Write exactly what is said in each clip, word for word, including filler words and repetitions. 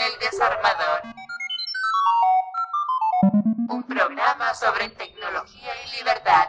El Desarmador, un programa sobre tecnología y libertad.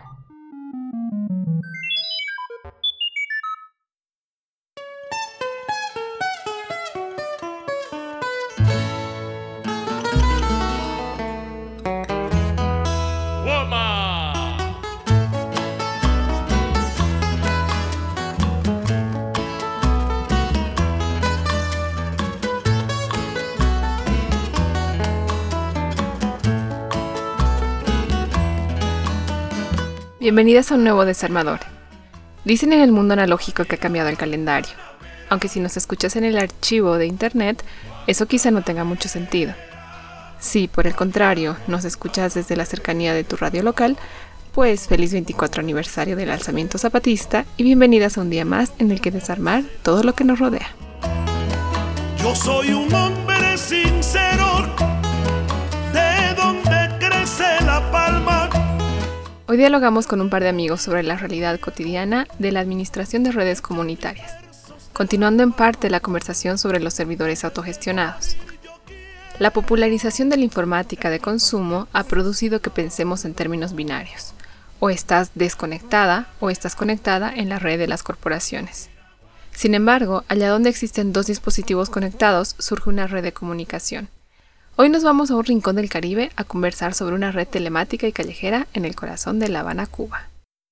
Bienvenidas a un nuevo Desarmador. Dicen en el mundo analógico que ha cambiado el calendario, aunque si nos escuchas en el archivo de internet, eso quizá no tenga mucho sentido. Si, por el contrario, nos escuchas desde la cercanía de tu radio local, pues feliz veinticuatro aniversario del alzamiento zapatista y bienvenidas a un día más en el que desarmar todo lo que nos rodea. Yo soy un hombre sincero, de donde crece la palma. Hoy dialogamos con un par de amigos sobre la realidad cotidiana de la administración de redes comunitarias, continuando en parte la conversación sobre los servidores autogestionados. La popularización de la informática de consumo ha producido que pensemos en términos binarios. O estás desconectada o estás conectada en la red de las corporaciones. Sin embargo, allá donde existen dos dispositivos conectados, surge una red de comunicación. Hoy nos vamos a un rincón del Caribe a conversar sobre una red telemática y callejera en el corazón de La Habana, Cuba.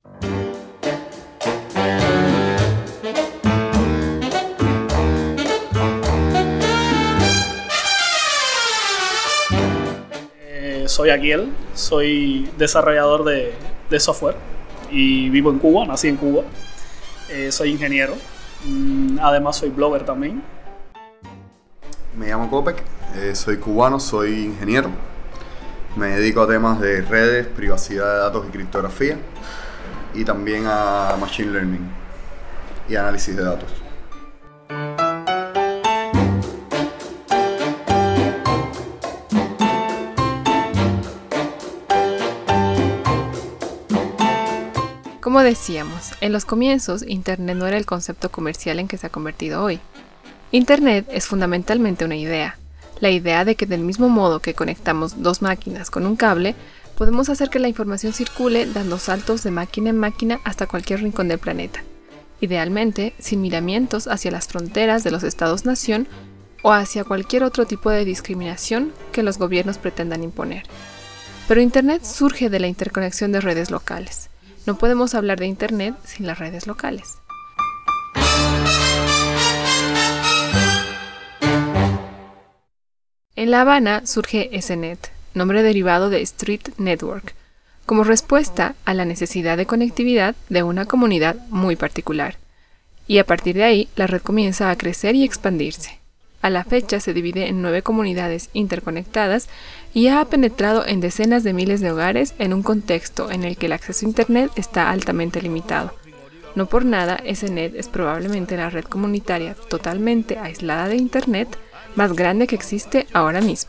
Eh, soy Aquiel, soy desarrollador de, de software y vivo en Cuba, nací en Cuba. Eh, soy ingeniero, mm, además soy blogger también. Me llamo Copec, eh, soy cubano, soy ingeniero. Me dedico a temas de redes, privacidad de datos y criptografía. Y también a Machine Learning y análisis de datos. Como decíamos, en los comienzos, Internet no era el concepto comercial en que se ha convertido hoy. Internet es fundamentalmente una idea, la idea de que del mismo modo que conectamos dos máquinas con un cable, podemos hacer que la información circule dando saltos de máquina en máquina hasta cualquier rincón del planeta, idealmente sin miramientos hacia las fronteras de los estados-nación o hacia cualquier otro tipo de discriminación que los gobiernos pretendan imponer. Pero Internet surge de la interconexión de redes locales. No podemos hablar de Internet sin las redes locales. En La Habana surge S net, nombre derivado de Street Network, como respuesta a la necesidad de conectividad de una comunidad muy particular. Y a partir de ahí, la red comienza a crecer y expandirse. A la fecha se divide en nueve comunidades interconectadas y ha penetrado en decenas de miles de hogares en un contexto en el que el acceso a Internet está altamente limitado. No por nada, S net es probablemente la red comunitaria totalmente aislada de Internet más grande que existe ahora mismo.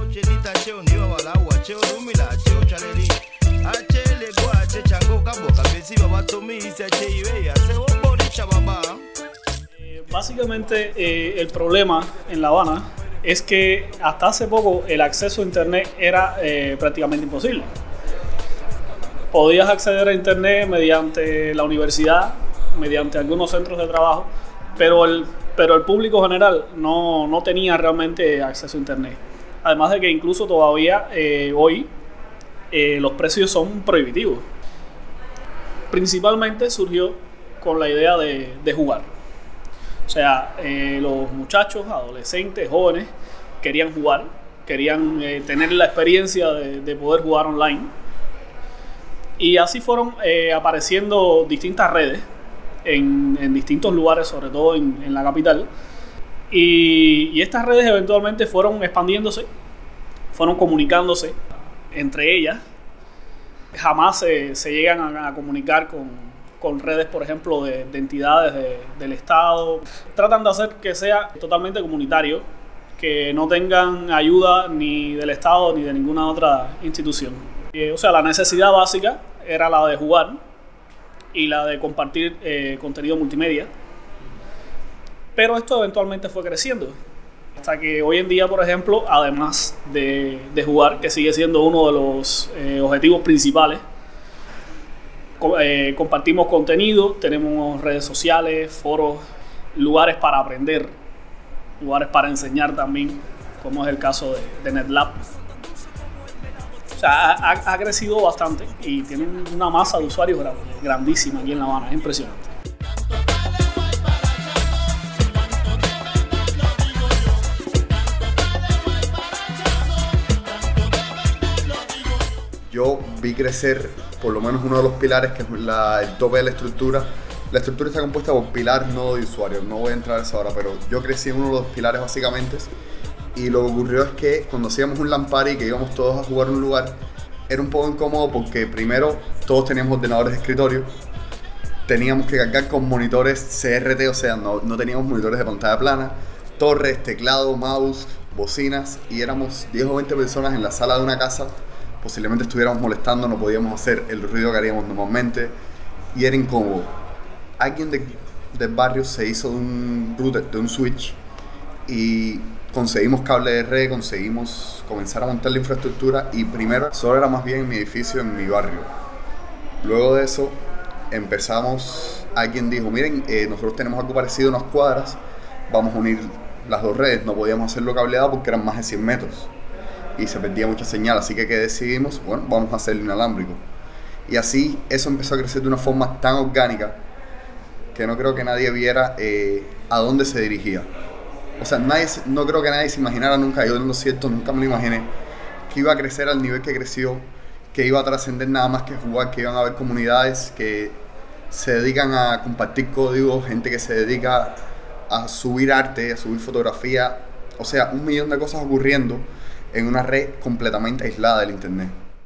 Eh, básicamente eh, el problema en La Habana es que hasta hace poco el acceso a Internet era eh, prácticamente imposible. Podías acceder a Internet mediante la universidad, mediante algunos centros de trabajo, pero el pero el público general no, no tenía realmente acceso a Internet. Además de que incluso todavía eh, hoy eh, los precios son prohibitivos. Principalmente surgió con la idea de, de jugar. O sea, eh, los muchachos, adolescentes, jóvenes querían jugar, querían eh, tener la experiencia de, de poder jugar online. Y así fueron eh, apareciendo distintas redes En, en distintos lugares, sobre todo en, en la capital, y, y estas redes eventualmente fueron expandiéndose, fueron comunicándose entre ellas. Jamás se, se llegan a, a comunicar con, con redes, por ejemplo, de, de entidades de, del Estado. Tratan de hacer que sea totalmente comunitario, que no tengan ayuda ni del Estado ni de ninguna otra institución. Eh, o sea, la necesidad básica era la de jugar y la de compartir eh, contenido multimedia. Pero esto eventualmente fue creciendo Hasta que hoy en día, por ejemplo, además de, de jugar, que sigue siendo uno de los eh, objetivos principales, co eh, compartimos contenido, tenemos redes sociales, foros, lugares para aprender, lugares para enseñar también, como es el caso de, de NetLab. O sea, ha, ha crecido bastante y tiene una masa de usuarios grandísima aquí en La Habana, es impresionante. Yo vi crecer por lo menos uno de los pilares, que es la, el tope de la estructura. La estructura está compuesta por pilares, no de usuarios. No voy a entrar a eso ahora, pero yo crecí en uno de los pilares básicamente. Y lo que ocurrió es que cuando hacíamos un LAN party, que íbamos todos a jugar en un lugar, era un poco incómodo porque primero todos teníamos ordenadores de escritorio. Teníamos que cargar con monitores C R T, o sea, no, no teníamos monitores de pantalla plana, torres, teclado, mouse, bocinas, y éramos diez o veinte personas en la sala de una casa. Posiblemente estuviéramos molestando, no podíamos hacer el ruido que haríamos normalmente y era incómodo. Alguien de, del barrio se hizo de un router, de un switch, y conseguimos cable de red, conseguimos comenzar a montar la infraestructura, y primero solo era más bien en mi edificio, en mi barrio. Luego de eso empezamos, alguien dijo, miren, eh, nosotros tenemos algo parecido en unas cuadras, vamos a unir las dos redes. No podíamos hacerlo cableado porque eran más de cien metros. Y se perdía mucha señal, así que, que decidimos, bueno, vamos a hacerlo inalámbrico. Y así eso empezó a crecer de una forma tan orgánica que no creo que nadie viera eh, a dónde se dirigía. O sea, nadie, no creo que nadie se imaginara nunca, yo en lo cierto nunca me lo imaginé, que iba a crecer al nivel que creció, que iba a trascender nada más que jugar, que iban a haber comunidades que se dedican a compartir códigos, gente que se dedica a subir arte, a subir fotografía, o sea, un millón de cosas ocurriendo en una red completamente aislada del internet.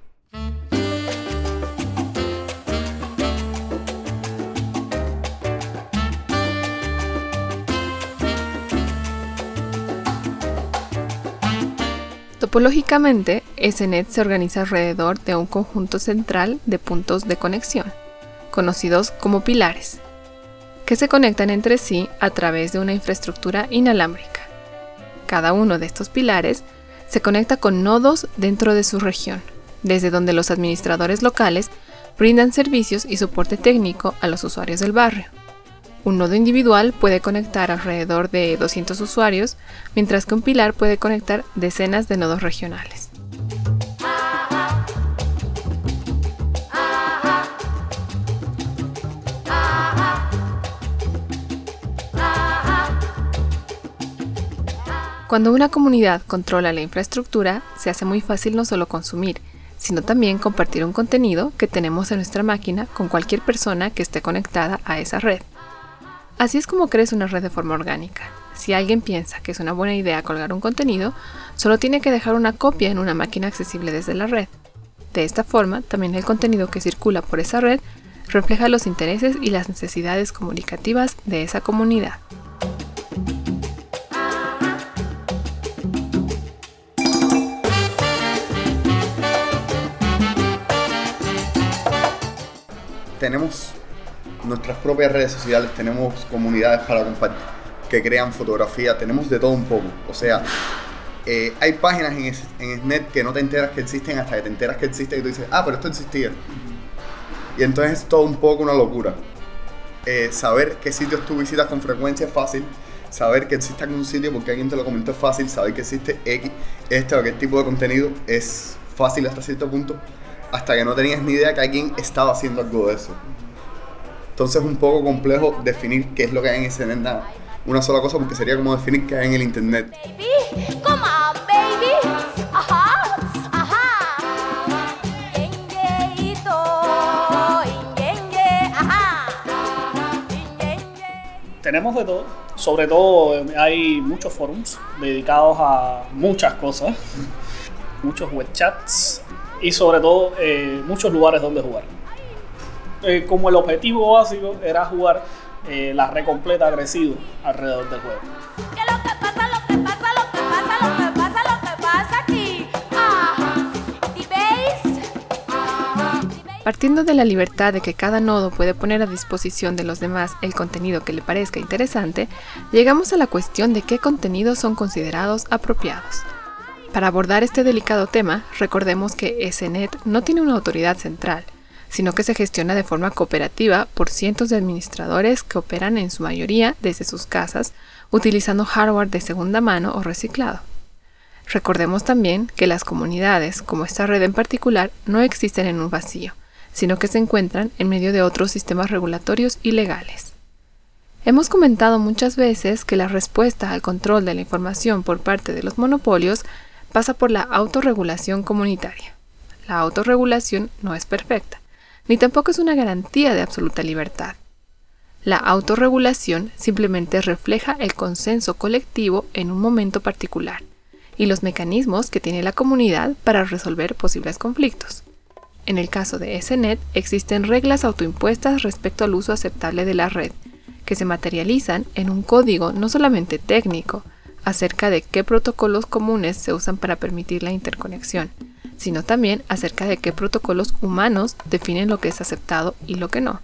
Topológicamente, S N E T se organiza alrededor de un conjunto central de puntos de conexión, conocidos como pilares, que se conectan entre sí a través de una infraestructura inalámbrica. Cada uno de estos pilares se conecta con nodos dentro de su región, desde donde los administradores locales brindan servicios y soporte técnico a los usuarios del barrio. Un nodo individual puede conectar alrededor de doscientos usuarios, mientras que un pilar puede conectar decenas de nodos regionales. Cuando una comunidad controla la infraestructura, se hace muy fácil no solo consumir, sino también compartir un contenido que tenemos en nuestra máquina con cualquier persona que esté conectada a esa red. Así es como crece una red de forma orgánica. Si alguien piensa que es una buena idea colgar un contenido, solo tiene que dejar una copia en una máquina accesible desde la red. De esta forma, también el contenido que circula por esa red refleja los intereses y las necesidades comunicativas de esa comunidad. Tenemos nuestras propias redes sociales, tenemos comunidades para compartir, que crean fotografía, tenemos de todo un poco. O sea, eh, hay páginas en, es, en SNET que no te enteras que existen hasta que te enteras que existen y tú dices, ah, pero esto existía. Y entonces es todo un poco una locura. Eh, saber qué sitios tú visitas con frecuencia es fácil, saber que existe algún sitio porque alguien te lo comentó es fácil, saber que existe X, este o aquel tipo de contenido es fácil hasta cierto punto, hasta que no tenías ni idea que alguien estaba haciendo algo de eso. Entonces es un poco complejo definir qué es lo que hay en ese internet, una sola cosa, porque sería como definir qué hay en el internet. Baby, come on, baby. Ajá, ajá. Yengueito, yengue, ajá. Yengue. Tenemos de todo, sobre todo hay muchos forums dedicados a muchas cosas, muchos web chats y sobre todo eh, muchos lugares donde jugar. Eh, como el objetivo básico era jugar, eh, la red completa ha crecido alrededor del juego. ¿Qué es lo que pasa, lo que pasa, lo que pasa, lo que pasa, lo que pasa aquí? Ah, Partiendo de la libertad de que cada nodo puede poner a disposición de los demás el contenido que le parezca interesante, llegamos a la cuestión de qué contenidos son considerados apropiados. Para abordar este delicado tema, recordemos que ESNet no tiene una autoridad central, sino que se gestiona de forma cooperativa por cientos de administradores que operan en su mayoría desde sus casas, utilizando hardware de segunda mano o reciclado. Recordemos también que las comunidades, como esta red en particular, no existen en un vacío, sino que se encuentran en medio de otros sistemas regulatorios y legales. Hemos comentado muchas veces que la respuesta al control de la información por parte de los monopolios pasa por la autorregulación comunitaria. La autorregulación no es perfecta, ni tampoco es una garantía de absoluta libertad. La autorregulación simplemente refleja el consenso colectivo en un momento particular y los mecanismos que tiene la comunidad para resolver posibles conflictos. En el caso de ESNet, existen reglas autoimpuestas respecto al uso aceptable de la red, que se materializan en un código no solamente técnico, acerca de qué protocolos comunes se usan para permitir la interconexión, sino también acerca de qué protocolos humanos definen lo que es aceptado y lo que no.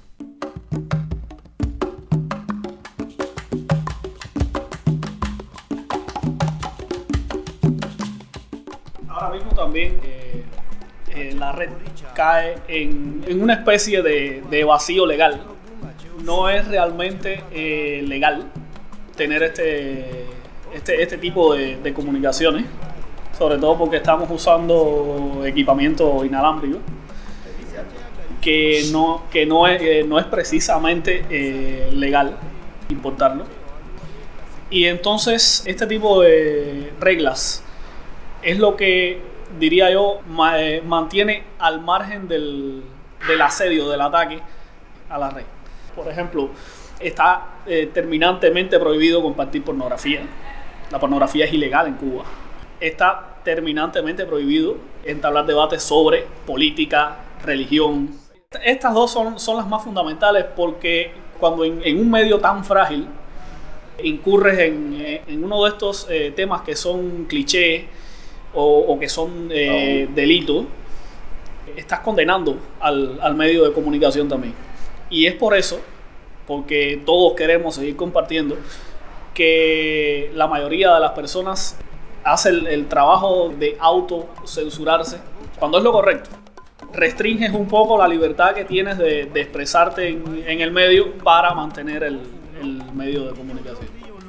Ahora mismo también eh, eh, la red cae en, en una especie de, de vacío legal. No es realmente eh, legal tener este, este, este tipo de, de comunicaciones, sobre todo porque estamos usando equipamiento inalámbrico que no, que no, es, eh, no es precisamente eh, legal importarlo. Y entonces este tipo de reglas es lo que, diría yo, ma- eh, mantiene al margen del, del asedio, del ataque a la red. Por ejemplo, está eh, terminantemente prohibido compartir pornografía. La pornografía es ilegal en Cuba. Está terminantemente prohibido entablar debates sobre política, religión. Estas dos son, son las más fundamentales porque cuando en, en un medio tan frágil incurres en, en uno de estos eh, temas que son clichés o, o que son eh, oh. delitos, estás condenando al, al medio de comunicación también. Y es por eso, porque todos queremos seguir compartiendo, que la mayoría de las personas hace el, el trabajo de autocensurarse cuando es lo correcto. Restringes un poco la libertad que tienes de, de expresarte en, en el medio para mantener el, el medio de comunicación.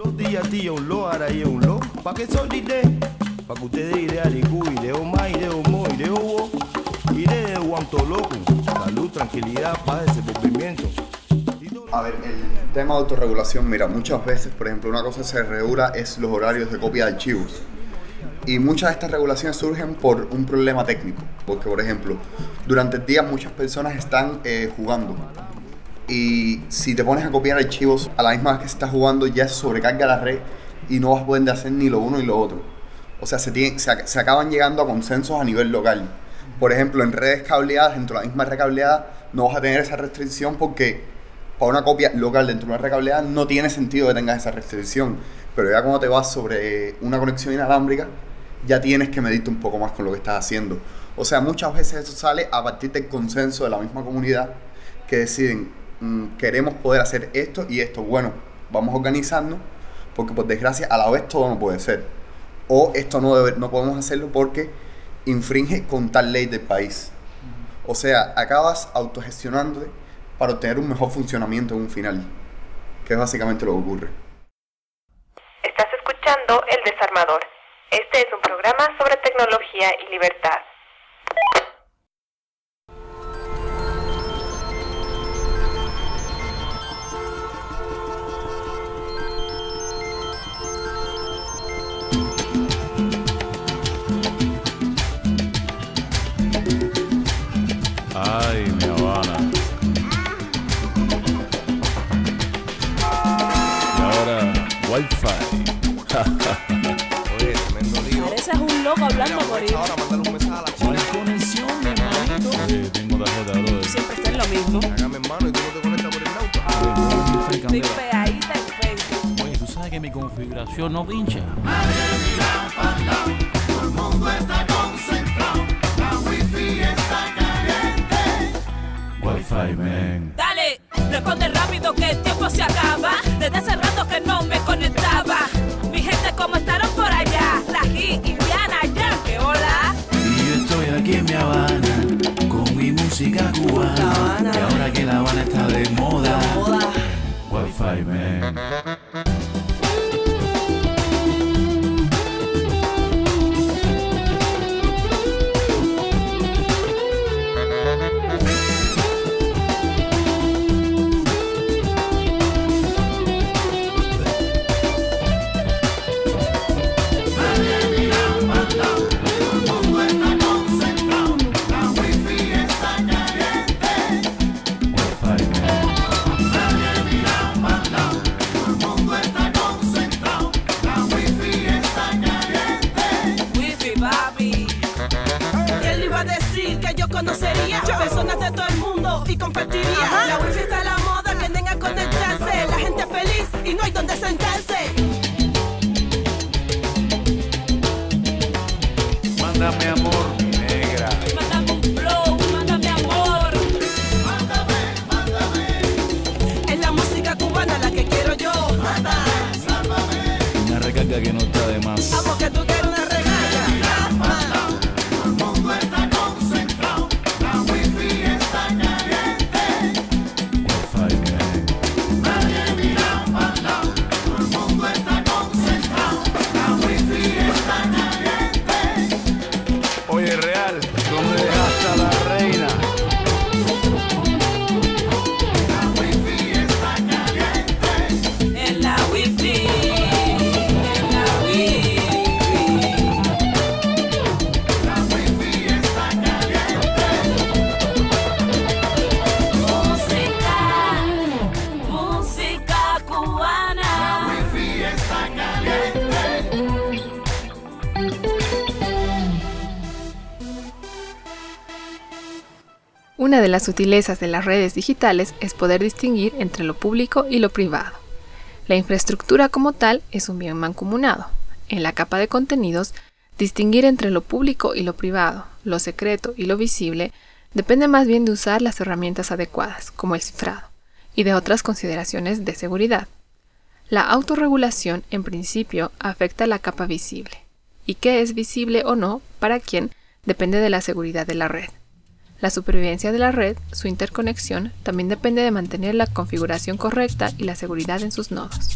Salud, tranquilidad, paz, desenvolvimiento. A ver, el tema de autorregulación, mira, muchas veces, por ejemplo, una cosa que se regula es los horarios de copia de archivos. Y muchas de estas regulaciones surgen por un problema técnico. Porque, por ejemplo, durante el día muchas personas están eh, jugando. Y si te pones a copiar archivos a la misma vez que se está jugando, ya se sobrecarga la red y no vas a poder hacer ni lo uno ni lo otro. O sea, se, tiene, se, se acaban llegando a consensos a nivel local. Por ejemplo, en redes cableadas, dentro de la misma red cableada, no vas a tener esa restricción porque para una copia local dentro de una red cableada no tiene sentido que tengas esa restricción. Pero ya cuando te vas sobre una conexión inalámbrica, ya tienes que medirte un poco más con lo que estás haciendo. O sea, muchas veces eso sale a partir del consenso de la misma comunidad que deciden, mmm, queremos poder hacer esto y esto. Bueno, vamos a organizarnos porque por desgracia a la vez todo no puede ser. O esto no, debe, no podemos hacerlo porque infringe con tal ley del país. O sea, acabas autogestionándote para obtener un mejor funcionamiento en un final, que es básicamente lo que ocurre. Estás escuchando El Desarmador. Este es un programa sobre tecnología y libertad. Ay, mi Habana. Y ahora, Wi-Fi. Oye, tremendo lío. Pareces un loco hablando por ahí. Ahora mandar un mensaje a la china. Conexión, mi hermanito. Oye, tengo tarjeta, brother. Siempre está en lo mismo. Hágame hermano y tú no te conectas por el nauta. Estoy pegadita en Facebook. Oye, tú sabes que mi configuración no pincha. Wi-Fi, man. Dale, responde rápido que el tiempo se acaba. Desde hace rato que no me conectaba. Mi gente, ¿cómo estarán por allá? Rají, Indiana, Yankee, hola. Y yo estoy aquí en Mi Habana con mi música cubana. Y ahora que La Habana está de moda, Wi-Fi, man. Conocería personas de todo el mundo y compartiría. Ajá. La wifi está a la moda, que vengan a conectarse. La gente feliz y no hay donde sentarse. Mándame amor, mi negra. Mándame un flow, mándame amor. Mándame, mándame. Es la música cubana la que quiero yo. Manda, sálvame. Una recarga que no está de más. Ah, porque tú quieres una recarga. Oye, Real, ¿dónde dejaste a la reina? La wifi está caliente. En la wifi, en la wifi. La wifi está caliente. Música, música cubana. La wifi está caliente. Una de las sutilezas de las redes digitales es poder distinguir entre lo público y lo privado. La infraestructura como tal es un bien mancomunado. En la capa de contenidos, distinguir entre lo público y lo privado, lo secreto y lo visible, depende más bien de usar las herramientas adecuadas, como el cifrado, y de otras consideraciones de seguridad. La autorregulación, en principio, afecta a la capa visible. ¿Y qué es visible o no para quién? Depende de la seguridad de la red. La supervivencia de la red, su interconexión, también depende de mantener la configuración correcta y la seguridad en sus nodos.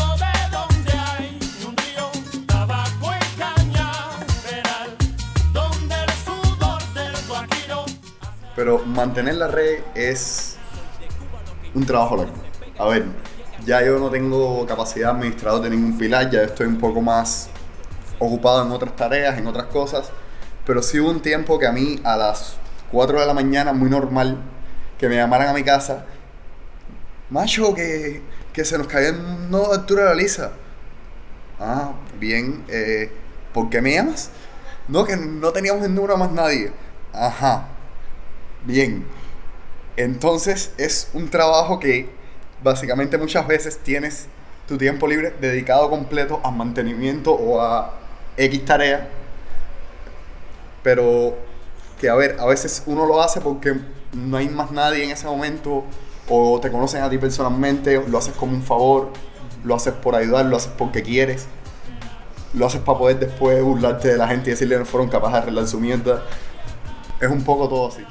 Pero mantener la red es un trabajo largo. A ver, ya yo no tengo capacidad administrador de ningún pilar, ya estoy un poco más ocupado en otras tareas, en otras cosas, pero sí hubo un tiempo que a mí a las cuatro de la mañana, muy normal, que me llamaran a mi casa. Macho, que, que se nos cayó el nodo de altura de la lisa. Ah, bien. Eh, ¿Por qué me llamas? No, que no teníamos el número a más nadie. Ajá. Bien. Entonces es un trabajo que básicamente muchas veces tienes tu tiempo libre dedicado completo a mantenimiento o a X tarea. Pero que a ver, a veces uno lo hace porque no hay más nadie en ese momento, o te conocen a ti personalmente, lo haces como un favor, lo haces por ayudar, lo haces porque quieres, lo haces para poder después burlarte de la gente y decirle que no fueron capaces de arreglar su mierda. Es un poco todo así.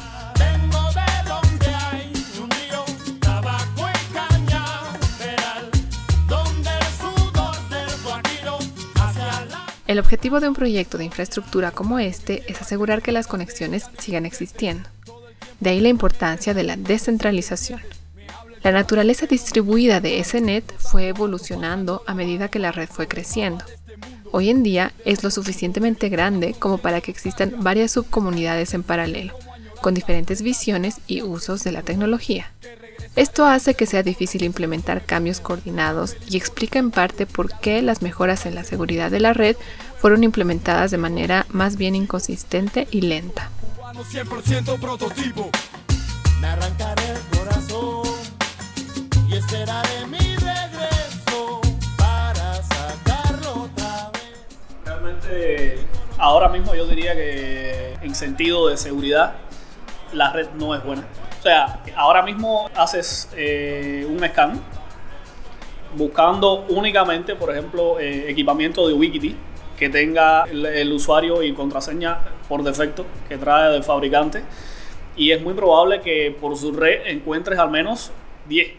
El objetivo de un proyecto de infraestructura como este es asegurar que las conexiones sigan existiendo. De ahí la importancia de la descentralización. La naturaleza distribuida de ESNet fue evolucionando a medida que la red fue creciendo. Hoy en día es lo suficientemente grande como para que existan varias subcomunidades en paralelo, con diferentes visiones y usos de la tecnología. Esto hace que sea difícil implementar cambios coordinados y explica en parte por qué las mejoras en la seguridad de la red fueron implementadas de manera más bien inconsistente y lenta. cien por ciento prototipo. Me arrancaré el corazón y esperaré mi regreso para sacarlo otra vez. Realmente, ahora mismo yo diría que en sentido de seguridad, la red no es buena. O sea, ahora mismo haces eh, un scan buscando únicamente, por ejemplo, eh, equipamiento de Ubiquiti que tenga el, el usuario y contraseña por defecto que trae del fabricante, y es muy probable que por su red encuentres al menos diez,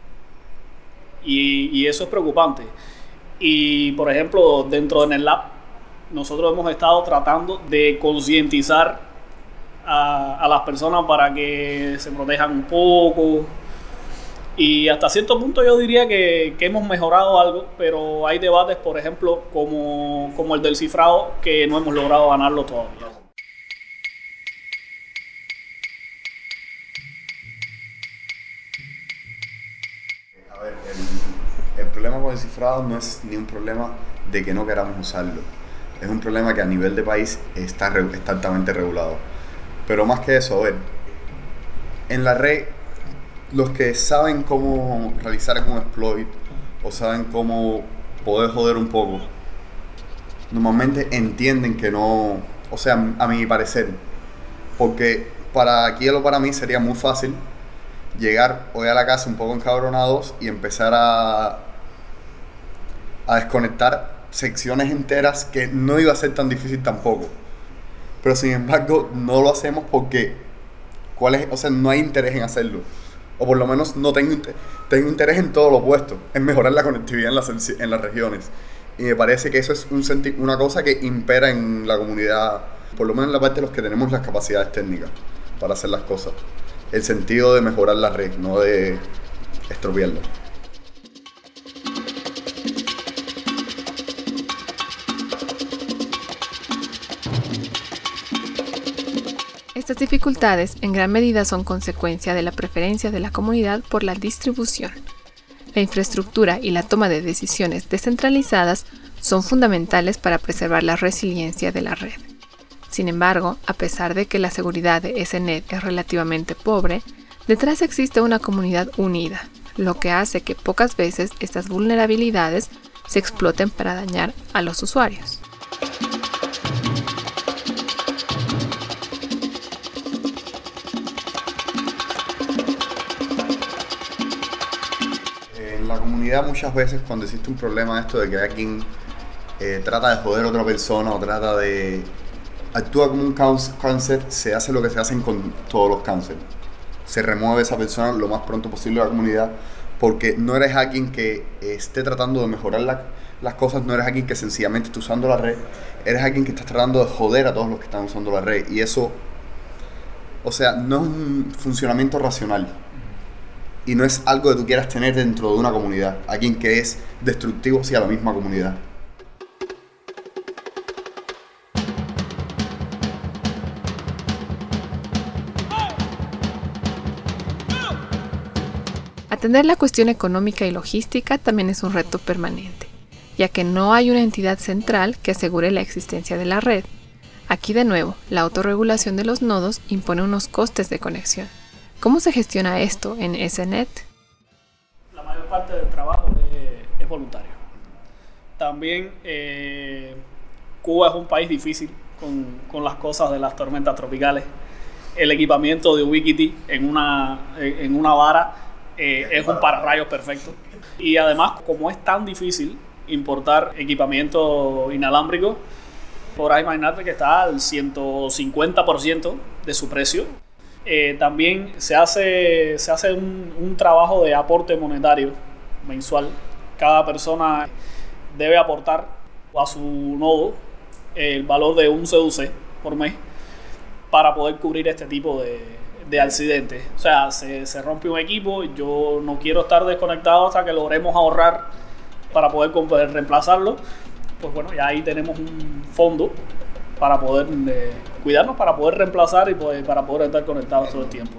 y, y eso es preocupante. Y por ejemplo, dentro de NetLab nosotros hemos estado tratando de concientizar a, a las personas para que se protejan un poco, y hasta cierto punto yo diría que, que hemos mejorado algo, pero hay debates, por ejemplo, como, como el del cifrado, que no hemos logrado ganarlo todavía. A ver, el, el problema con el cifrado no es ni un problema de que no queramos usarlo. Es un problema que a nivel de país está, re, está altamente regulado. Pero más que eso, a ver, en la red, los que saben cómo realizar un exploit o saben cómo poder joder un poco, normalmente entienden que no, o sea, a mi parecer, porque para aquí o para mí sería muy fácil llegar hoy a la casa un poco encabronados y empezar a, a desconectar secciones enteras, que no iba a ser tan difícil tampoco. Pero sin embargo no lo hacemos porque ¿cuál es? O sea, no hay interés en hacerlo. O por lo menos no tengo, tengo interés en todo lo opuesto, en mejorar la conectividad en las, en las regiones. Y me parece que eso es un senti- una cosa que impera en la comunidad, por lo menos en la parte de los que tenemos las capacidades técnicas para hacer las cosas. El sentido de mejorar la red, no de estropearla. Estas dificultades en gran medida son consecuencia de la preferencia de la comunidad por la distribución. La infraestructura y la toma de decisiones descentralizadas son fundamentales para preservar la resiliencia de la red. Sin embargo, a pesar de que la seguridad de S N E T es relativamente pobre, detrás existe una comunidad unida, lo que hace que pocas veces estas vulnerabilidades se exploten para dañar a los usuarios. En la comunidad muchas veces cuando existe un problema esto de que alguien eh, trata de joder a otra persona o trata de actúa como un cáncer, se hace lo que se hacen con todos los cánceres. Se remueve esa persona lo más pronto posible de la comunidad, porque no eres alguien que esté tratando de mejorar la, las cosas, no eres alguien que sencillamente esté usando la red, eres alguien que está tratando de joder a todos los que están usando la red. Y eso, o sea, no es un funcionamiento racional. Y no es algo que tú quieras tener dentro de una comunidad, alguien que es destructivo hacia la misma comunidad. Atender la cuestión económica y logística también es un reto permanente, ya que no hay una entidad central que asegure la existencia de la red. Aquí de nuevo, la autorregulación de los nodos impone unos costes de conexión. ¿Cómo se gestiona esto en S N E T? La mayor parte del trabajo es, es voluntario. También eh, Cuba es un país difícil con, con las cosas de las tormentas tropicales. El equipamiento de Ubiquiti en una, en una vara eh, es un pararrayos perfecto. Y además, como es tan difícil importar equipamiento inalámbrico, podrás imaginarte que está al ciento cincuenta por ciento de su precio. Eh, también se hace, se hace un, un trabajo de aporte monetario mensual. Cada persona debe aportar a su nodo el valor de un C U C por mes para poder cubrir este tipo de, de accidentes. O sea, se, se rompe un equipo, yo no quiero estar desconectado hasta que logremos ahorrar para poder, poder reemplazarlo. Pues bueno, ya ahí tenemos un fondo para poder eh, cuidarnos, para poder reemplazar y poder, para poder estar conectados todo el tiempo.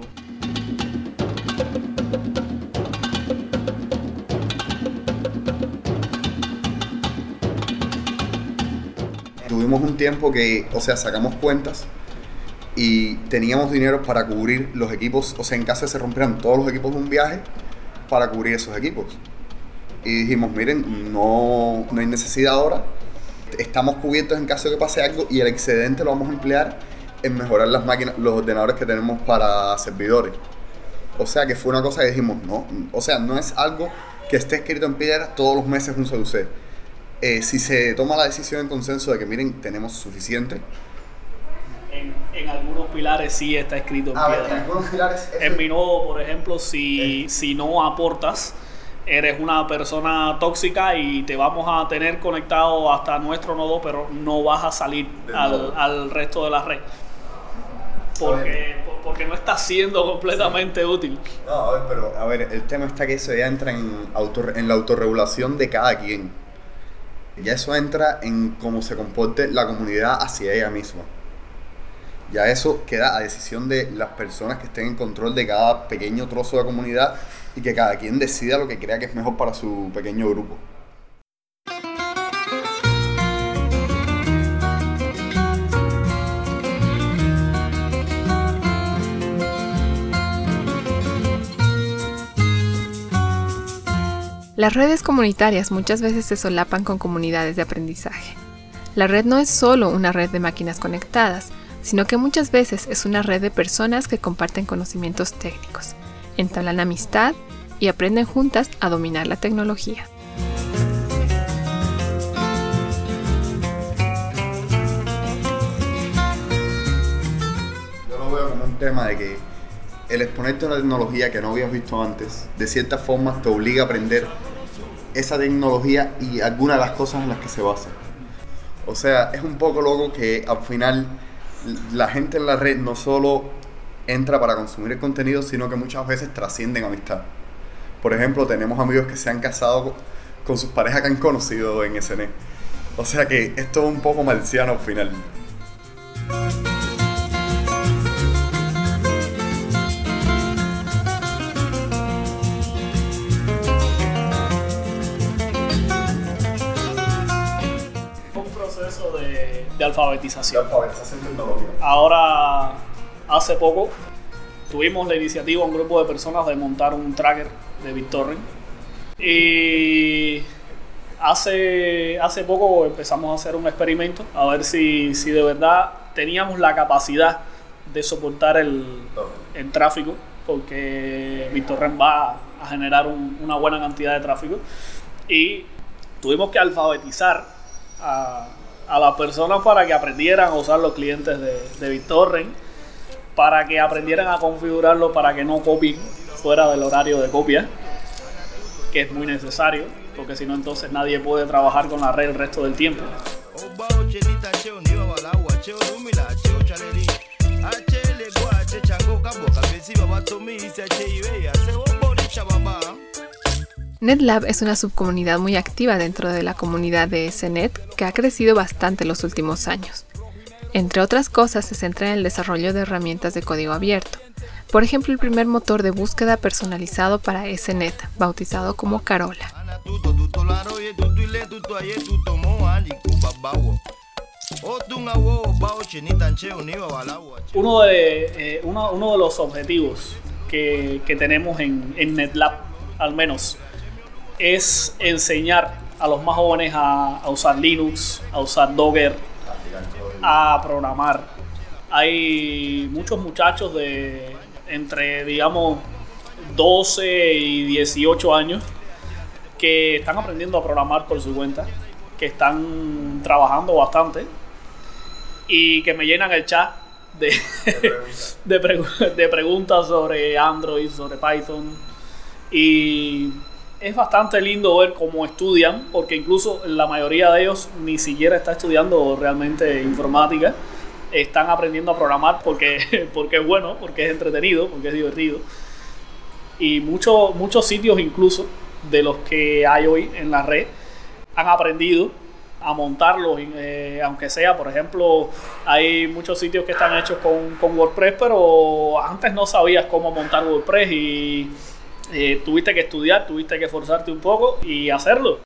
Tuvimos un tiempo que, o sea, sacamos cuentas y teníamos dinero para cubrir los equipos, o sea, en caso de se rompieran todos los equipos de un viaje, para cubrir esos equipos. Y dijimos, miren, no, no hay necesidad ahora, estamos cubiertos en caso de que pase algo y el excedente lo vamos a emplear en mejorar las máquinas, los ordenadores que tenemos para servidores. O sea que fue una cosa que dijimos, no, o sea, no es algo que esté escrito en piedra todos los meses un C U C. Eh, si se toma la decisión en consenso de que miren, tenemos suficiente. En, en algunos pilares sí está escrito en A piedra. ver, en algunos pilares... En mi nodo, por ejemplo, si, eh. si no aportas, eres una persona tóxica y te vamos a tener conectado hasta nuestro nodo, pero no vas a salir al, al resto de la red. Porque, porque no está siendo completamente sí. útil. No, a ver, pero a ver, el tema está que eso ya entra en, auto, en la autorregulación de cada quien. Ya eso entra en cómo se comporte la comunidad hacia ella misma. Ya eso queda a decisión de las personas que estén en control de cada pequeño trozo de comunidad y que cada quien decida lo que crea que es mejor para su pequeño grupo. Las redes comunitarias muchas veces se solapan con comunidades de aprendizaje. La red no es solo una red de máquinas conectadas, sino que muchas veces es una red de personas que comparten conocimientos técnicos, entablan amistad y aprenden juntas a dominar la tecnología. Yo lo veo como un tema de que el exponerte una tecnología que no habías visto antes, de cierta forma te obliga a aprender esa tecnología y algunas de las cosas en las que se basa. O sea, es un poco loco que al final la gente en la red no solo entra para consumir el contenido, sino que muchas veces trascienden amistad. Por ejemplo, tenemos amigos que se han casado con sus parejas que han conocido en S N E T. O sea que es todo un poco marciano al final. De, de alfabetización. De alfabetización tecnológica. Ahora, hace poco, tuvimos la iniciativa, un grupo de personas, de montar un tracker de BitTorrent. Y hace, hace poco empezamos a hacer un experimento, a ver si, si de verdad teníamos la capacidad de soportar el, el tráfico, porque BitTorrent va a generar un, una buena cantidad de tráfico. Y tuvimos que alfabetizar a a las personas para que aprendieran a usar los clientes de, de BitTorrent, para que aprendieran a configurarlo para que no copien fuera del horario de copia, que es muy necesario, porque si no entonces nadie puede trabajar con la red el resto del tiempo. NetLab es una subcomunidad muy activa dentro de la comunidad de S N E T que ha crecido bastante en los últimos años. Entre otras cosas, se centra en el desarrollo de herramientas de código abierto. Por ejemplo, el primer motor de búsqueda personalizado para S N E T, bautizado como Carola. Uno de, eh, uno, uno de los objetivos que, que tenemos en, en NetLab, al menos, es enseñar a los más jóvenes a, a usar Linux, a usar Docker, a programar. Hay muchos muchachos de entre, digamos, doce y dieciocho años que están aprendiendo a programar por su cuenta, que están trabajando bastante y que me llenan el chat de, de, pregu- de preguntas sobre Android, sobre Python. Y es bastante lindo ver cómo estudian, porque incluso la mayoría de ellos ni siquiera está estudiando realmente informática. Están aprendiendo a programar porque, porque es bueno, porque es entretenido, porque es divertido. Y muchos muchos sitios, incluso de los que hay hoy en la red, han aprendido a montarlos, eh, aunque sea, por ejemplo, hay muchos sitios que están hechos con, con WordPress, pero antes no sabías cómo montar WordPress y eh, tuviste que estudiar, tuviste que esforzarte un poco y hacerlo.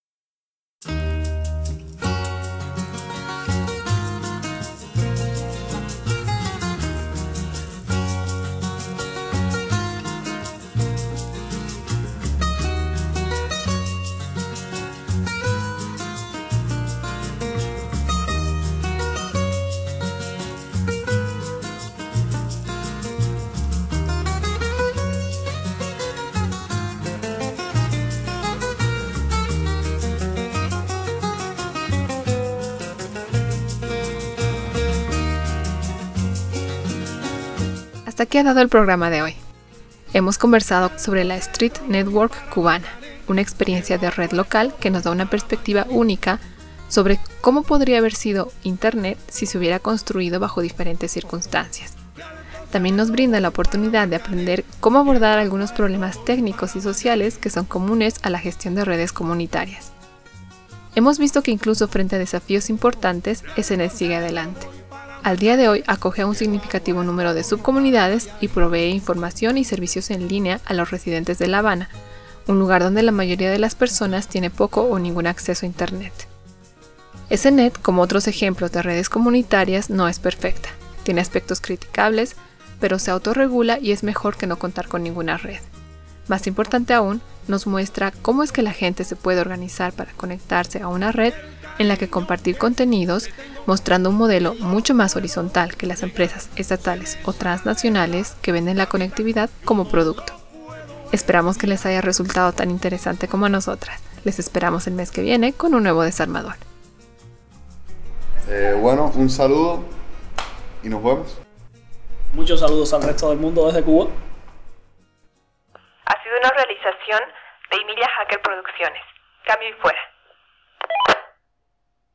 Hasta aquí ha dado el programa de hoy. Hemos conversado sobre la Street Network cubana, una experiencia de red local que nos da una perspectiva única sobre cómo podría haber sido Internet si se hubiera construido bajo diferentes circunstancias. También nos brinda la oportunidad de aprender cómo abordar algunos problemas técnicos y sociales que son comunes a la gestión de redes comunitarias. Hemos visto que incluso frente a desafíos importantes, S N E T sigue adelante. Al día de hoy acoge a un significativo número de subcomunidades y provee información y servicios en línea a los residentes de La Habana, un lugar donde la mayoría de las personas tiene poco o ningún acceso a Internet. S N E T, como otros ejemplos de redes comunitarias, no es perfecta. Tiene aspectos criticables, pero se autorregula y es mejor que no contar con ninguna red. Más importante aún, nos muestra cómo es que la gente se puede organizar para conectarse a una red en la que compartir contenidos, mostrando un modelo mucho más horizontal que las empresas estatales o transnacionales que venden la conectividad como producto. Esperamos que les haya resultado tan interesante como a nosotras. Les esperamos el mes que viene con un nuevo desarmador. Eh, bueno, un saludo y nos vemos. Muchos saludos al resto del mundo desde Cuba. Ha sido una realización de Emilia Hacker Producciones. Cambio y fuera.